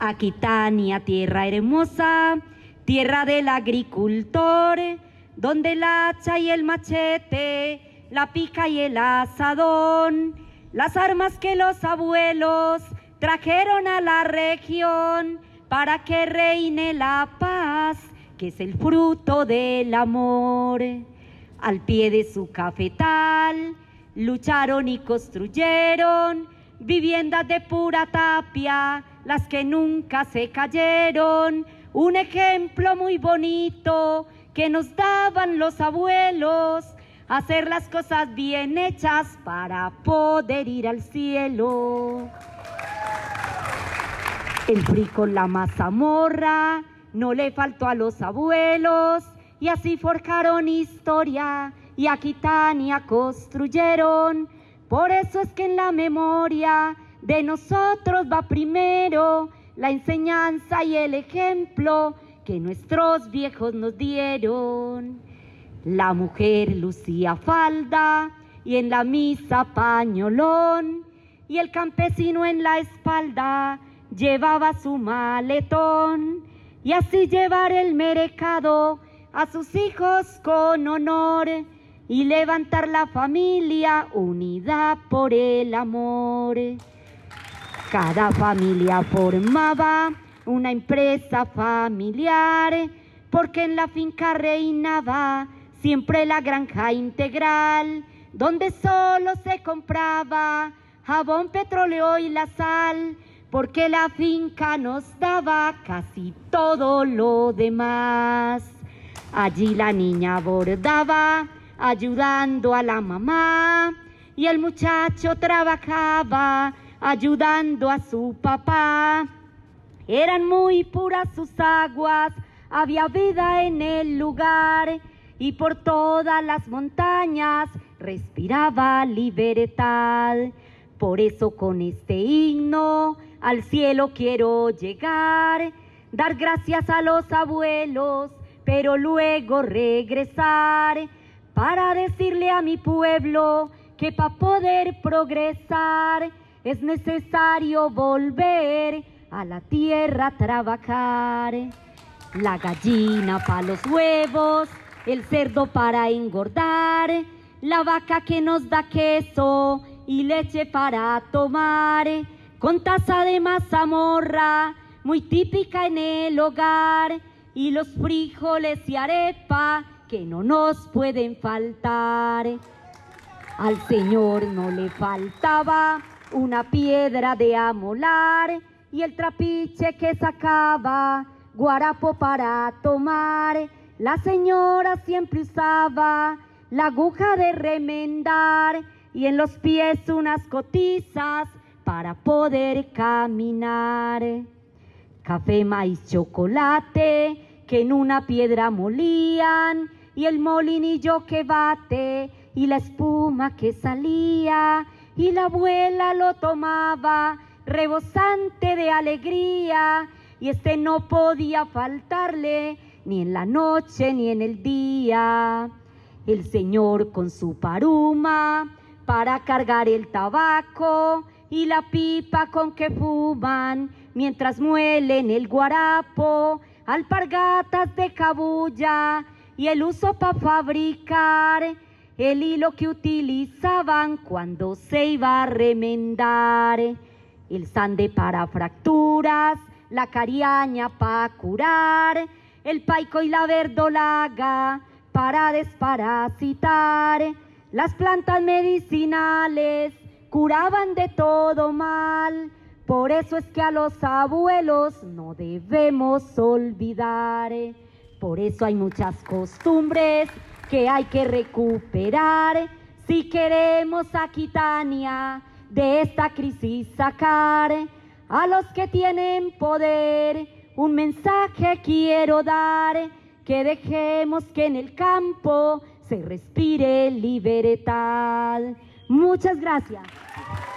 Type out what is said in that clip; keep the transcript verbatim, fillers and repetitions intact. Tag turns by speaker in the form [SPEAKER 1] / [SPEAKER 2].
[SPEAKER 1] Aquitania, tierra hermosa, tierra del agricultor, donde el hacha y el machete, la pica y el asadón, las armas que los abuelos trajeron a la región para que reine la paz, que es el fruto del amor. Al pie de su cafetal lucharon y construyeron viviendas de pura tapia, las que nunca se cayeron, un ejemplo muy bonito que nos daban los abuelos, hacer las cosas bien hechas para poder ir al cielo. El frijol, la mazamorra, no le faltó a los abuelos, y así forjaron historia y Aquitania construyeron. Por eso es que en la memoria de nosotros va primero la enseñanza y el ejemplo que nuestros viejos nos dieron. La mujer lucía falda y en la misa pañolón, y el campesino en la espalda llevaba su maletón, y así llevar el mercado a sus hijos con honor y levantar la familia unida por el amor. Cada familia formaba una empresa familiar, porque en la finca reinaba siempre la granja integral, donde solo se compraba jabón, petróleo y la sal, porque la finca nos daba casi todo lo demás. Allí la niña bordaba ayudando a la mamá, y el muchacho trabajaba ayudando a su papá. Eran muy puras sus aguas, había vida en el lugar, y por todas las montañas respiraba libertad. Por eso con este himno al cielo quiero llegar, dar gracias a los abuelos, pero luego regresar para decirle a mi pueblo que para poder progresar es necesario volver a la tierra a trabajar. La gallina para los huevos, el cerdo para engordar, la vaca que nos da queso y leche para tomar, con taza de mazamorra, muy típica en el hogar, y los frijoles y arepa que no nos pueden faltar. Al Señor no le faltaba una piedra de amolar, y el trapiche que sacaba guarapo para tomar. La señora siempre usaba la aguja de remendar, y en los pies unas cotizas para poder caminar. Café, maíz, chocolate que en una piedra molían, y el molinillo que bate y la espuma que salía, y la abuela lo tomaba rebosante de alegría, y este no podía faltarle ni en la noche ni en el día. El señor con su paruma para cargar el tabaco, y la pipa con que fuman mientras muelen el guarapo, alpargatas de cabuya y el uso para fabricar el hilo que utilizaban cuando se iba a remendar, el sande para fracturas, la cariaña para curar, el paico y la verdolaga para desparasitar. Las plantas medicinales curaban de todo mal, por eso es que a los abuelos no debemos olvidar. Por eso hay muchas costumbres que hay que recuperar, si queremos a Aquitania de esta crisis sacar. A los que tienen poder un mensaje quiero dar, que dejemos que en el campo se respire libertad. Muchas gracias.